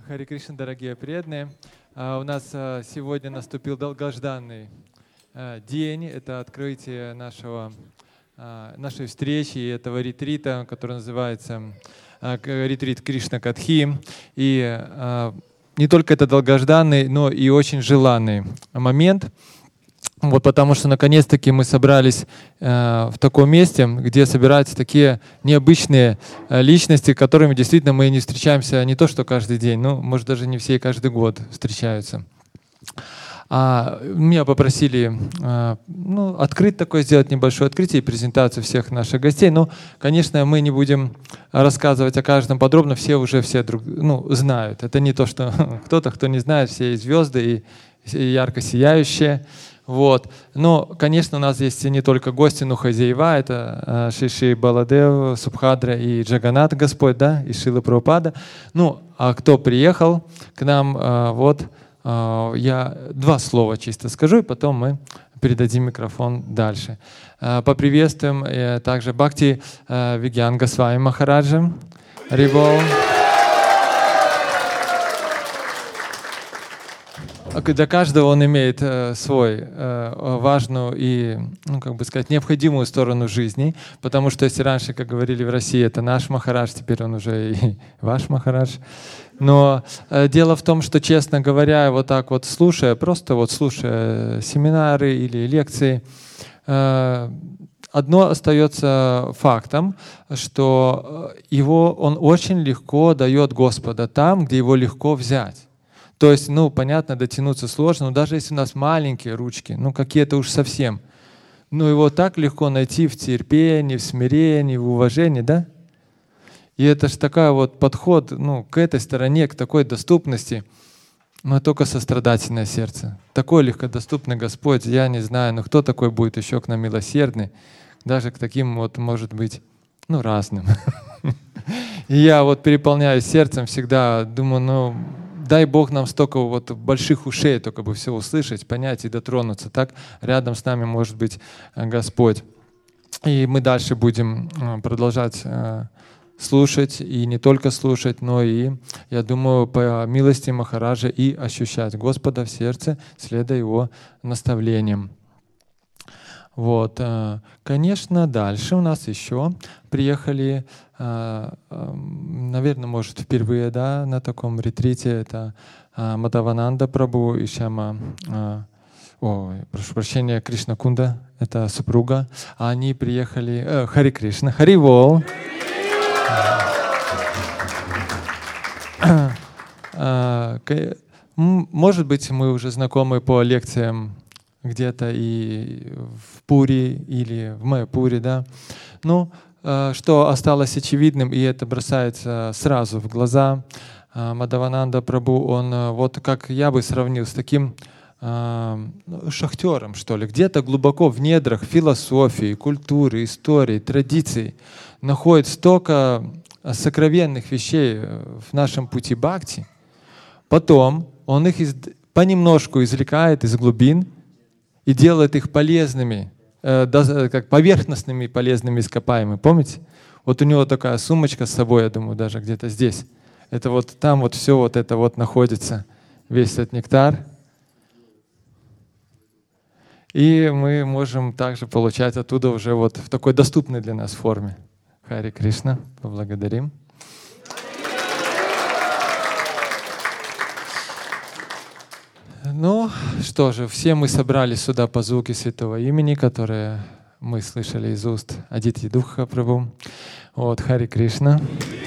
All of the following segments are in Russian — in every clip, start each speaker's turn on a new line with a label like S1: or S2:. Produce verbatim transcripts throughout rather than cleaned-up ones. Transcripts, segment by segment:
S1: Харе Кришна, дорогие преданные. У нас сегодня наступил долгожданный день. Это открытие нашего, нашей встречи и этого ретрита, который называется ретрит Кришна Катхи. И не только это долгожданный, но и очень желанный момент. Вот потому что наконец-таки мы собрались э, в таком месте, где собираются такие необычные э, личности, с которыми действительно мы не встречаемся не то что каждый день, ну, может, даже не все каждый год встречаются. А меня попросили э, ну, открыть такое, сделать небольшое открытие и презентацию всех наших гостей. Но, конечно, мы не будем рассказывать о каждом подробно, все уже все друг, ну, знают. Это не то, что кто-то, кто не знает, все и звезды, и, и ярко сияющие. Вот. Но, конечно, у нас есть не только гости, но хозяева. Это Шиши Баладев, Субхадра и Джаганат Господь, да, и Шрила Прабхупада. Ну, а кто приехал к нам, вот, я два слова чисто скажу, и потом мы передадим микрофон дальше. Поприветствуем также Бхакти Вигьян Госвами Махараджа. Рибол. Для каждого он имеет э, свой э, важную и, ну, как бы сказать, необходимую сторону жизни, потому что если раньше, как говорили в России, это наш Махарадж, теперь он уже и ваш Махарадж. Но э, дело в том, что, честно говоря, вот так вот слушая, просто вот слушая семинары или лекции, э, одно остается фактом, что его он очень легко дает Господа там, где его легко взять. То есть, ну, понятно, дотянуться сложно, но даже если у нас маленькие ручки, ну, какие-то уж совсем, ну, его так легко найти в терпении, в смирении, в уважении, да? И это же такой вот подход, ну, к этой стороне, к такой доступности, но только сострадательное сердце. Такой легкодоступный Господь, я не знаю, но кто такой будет еще к нам милосердный, даже к таким вот, может быть, ну, разным. И я вот переполняюсь сердцем всегда, думаю, ну, дай Бог нам столько вот больших ушей, только бы все услышать, понять и дотронуться. Так рядом с нами может быть Господь. И мы дальше будем продолжать слушать, и не только слушать, но и, я думаю, по милости Махараджа и ощущать Господа в сердце, следуя Его наставлениям. Вот, конечно, дальше у нас еще приехали, наверное, может, впервые, да, на таком ретрите, это Мадхавананда Прабху и Шьяма, ой, прошу прощения, Кришна Кунда, это супруга. Они приехали, э, Хари Кришна, Хари Вол. Может быть, мы уже знакомы по лекциям где-то и в Пури или в Майяпуре, да. Ну, что осталось очевидным, и это бросается сразу в глаза, Мадхавананда Прабху, он, вот как я бы сравнил, с таким шахтером, что ли, где-то глубоко в недрах философии, культуры, истории, традиций находит столько сокровенных вещей в нашем пути бхакти. Потом он их из, понемножку извлекает из глубин и делает их полезными, э, как поверхностными полезными ископаемыми. Помните? Вот у него такая сумочка с собой, я думаю, даже где-то здесь. Это вот там вот все вот это вот находится, весь этот нектар. И мы можем также получать оттуда уже вот в такой доступной для нас форме. Хари Кришна, поблагодарим. Ну что же, все мы собрались сюда по звуку святого имени, которое мы слышали из уст Адитьи Духа Прабху. Вот, Хари Кришна.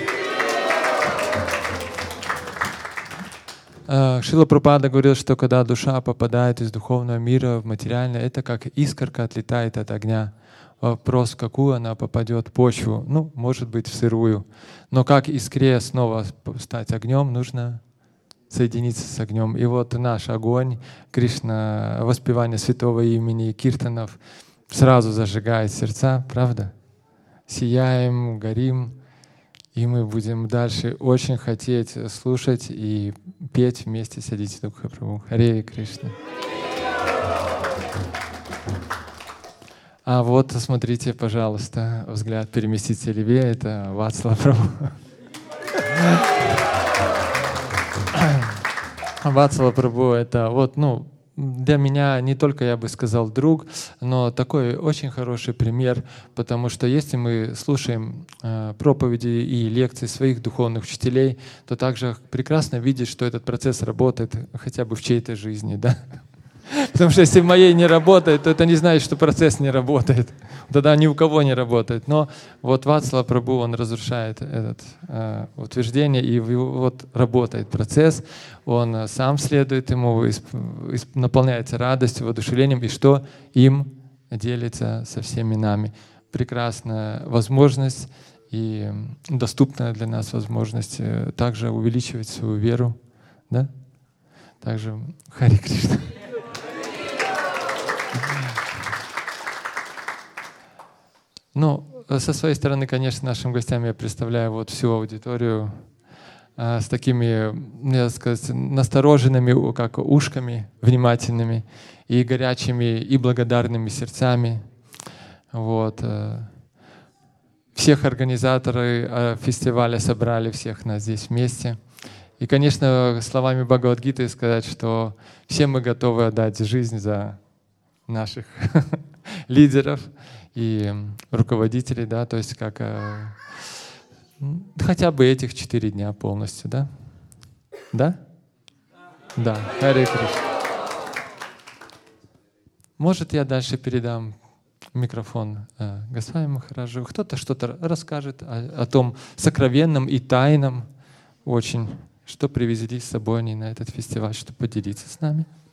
S1: Шрила Прабхупада говорил, что когда душа попадает из духовного мира в материальное, это как искорка отлетает от огня. Вопрос, в какую она попадет почву, ну, может быть, в сырую. Но как искре снова стать огнем, нужно соединиться с огнем. И вот наш огонь, Кришна, воспевание святого имени, киртанов, сразу зажигает сердца, правда? Сияем, горим, и мы будем дальше очень хотеть слушать и петь вместе с Адитьей Духа Прабху. Харе Кришна. А вот, смотрите, пожалуйста, взгляд переместите левее, это Вацлав Прабху. Вацлава Прабху — это вот, ну, для меня не только, я бы сказал, друг, но такой очень хороший пример, потому что если мы слушаем э, проповеди и лекции своих духовных учителей, то также прекрасно видеть, что этот процесс работает хотя бы в чьей-то жизни, да? Потому что если в моей не работает, то это не значит, что процесс не работает. Тогда ни у кого не работает. Но вот Вацлава Прабху, он разрушает это э, утверждение, и вот работает процесс, он сам следует ему, исп, исп, наполняется радостью, воодушевлением, и что им делится со всеми нами. Прекрасная возможность и доступная для нас возможность также увеличивать свою веру. Да? Также Харе Кришна. Ну, со своей стороны, конечно, нашим гостям я представляю вот всю аудиторию э, с такими, мне сказать, настороженными, как ушками, внимательными, и горячими, и благодарными сердцами. Вот. Э, всех организаторов э, фестиваля собрали, всех нас здесь вместе. И, конечно, словами Бхагавад-гиты сказать, что все мы готовы отдать жизнь за наших лидеров и руководителей, да, то есть как э, хотя бы этих четыре дня полностью, да? Да? Да. Харе Кришна. Может, я дальше передам микрофон э, Госвами Махараджу. Кто-то что-то расскажет о, о том сокровенном и тайном очень, что привезли с собой они на этот фестиваль, чтобы поделиться с нами.